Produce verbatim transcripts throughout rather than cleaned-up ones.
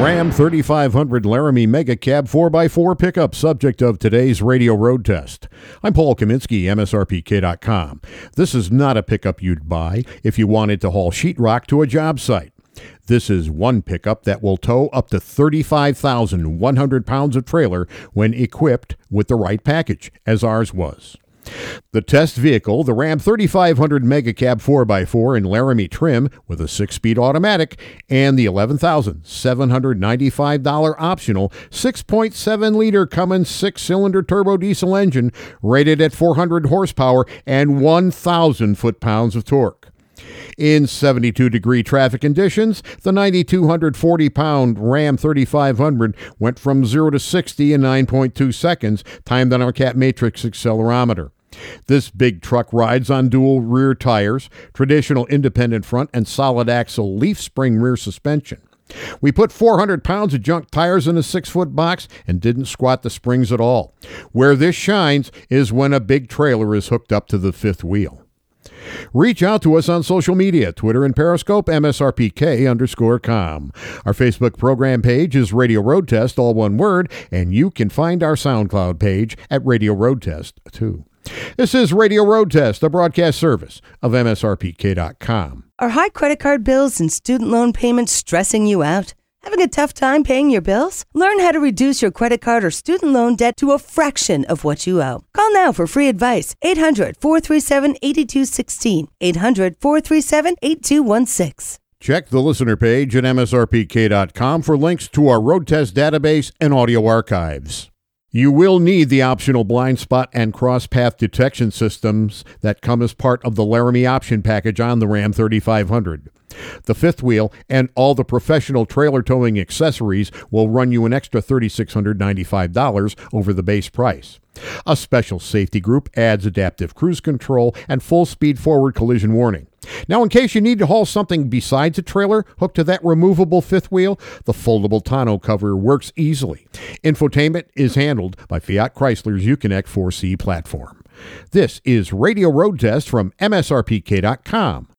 Ram thirty-five hundred Laramie Mega Cab four by four pickup, subject of today's radio road test. I'm Paul Kaminsky, M S R P K dot com. This is not a pickup you'd buy if you wanted to haul sheetrock to a job site. This is one pickup that will tow up to thirty-five thousand one hundred pounds of trailer when equipped with the right package, as ours was. The test vehicle, the Ram thirty-five hundred Mega Cab four by four in Laramie trim with a six-speed automatic and the eleven thousand seven hundred ninety-five dollars optional six point seven liter Cummins six-cylinder turbo diesel engine rated at four hundred horsepower and one thousand foot-pounds of torque. In seventy-two degree traffic conditions, the nine thousand two hundred forty pound Ram thirty-five hundred went from zero to sixty in nine point two seconds, timed on our Cat Matrix accelerometer. This big truck rides on dual rear tires, traditional independent front, and solid axle leaf spring rear suspension. We put four hundred pounds of junk tires in a six-foot box and didn't squat the springs at all. Where this shines is when a big trailer is hooked up to the fifth wheel. Reach out to us on social media, Twitter and Periscope, M S R P K underscore com. Our Facebook program page is Radio Road Test, all one word, and you can find our SoundCloud page at Radio Road Test, too. This is Radio Road Test, a broadcast service of M S R P K dot com. Are high credit card bills and student loan payments stressing you out? Having a tough time paying your bills? Learn how to reduce your credit card or student loan debt to a fraction of what you owe. Call now for free advice. eight hundred, four three seven, eight two one six. eight hundred, four three seven, eight two one six. Check the listener page at M S R P K dot com for links to our road test database and audio archives. You will need the optional blind spot and cross path detection systems that come as part of the Laramie option package on the Ram thirty-five hundred. The fifth wheel and all the professional trailer towing accessories will run you an extra three thousand six hundred ninety-five dollars over the base price. A special safety group adds adaptive cruise control and full speed forward collision warning. Now, in case you need to haul something besides a trailer hooked to that removable fifth wheel, the foldable tonneau cover works easily. Infotainment is handled by Fiat Chrysler's Uconnect four C platform. This is Radio Road Test from M S R P K dot com.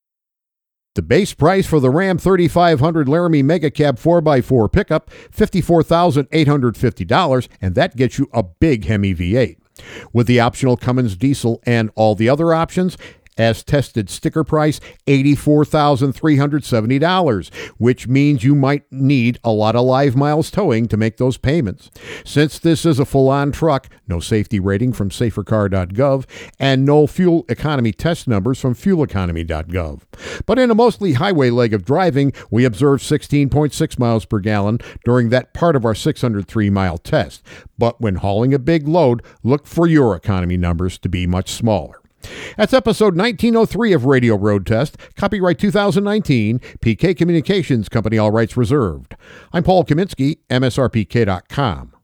The base price for the Ram thirty-five hundred Laramie Mega Cab four by four pickup, fifty-four thousand eight hundred fifty dollars, and that gets you a big Hemi V eight. With the optional Cummins diesel and all the other options, as tested sticker price, eighty-four thousand three hundred seventy dollars, which means you might need a lot of live miles towing to make those payments. Since this is a full-on truck, no safety rating from safer car dot gov, and no fuel economy test numbers from fuel economy dot gov. But in a mostly highway leg of driving, we observed sixteen point six miles per gallon during that part of our six hundred three mile test. But when hauling a big load, look for your economy numbers to be much smaller. That's episode nineteen oh three of Radio Road Test, copyright two thousand nineteen, P K Communications Company, all rights reserved. I'm Paul Kaminsky, M S R P K dot com.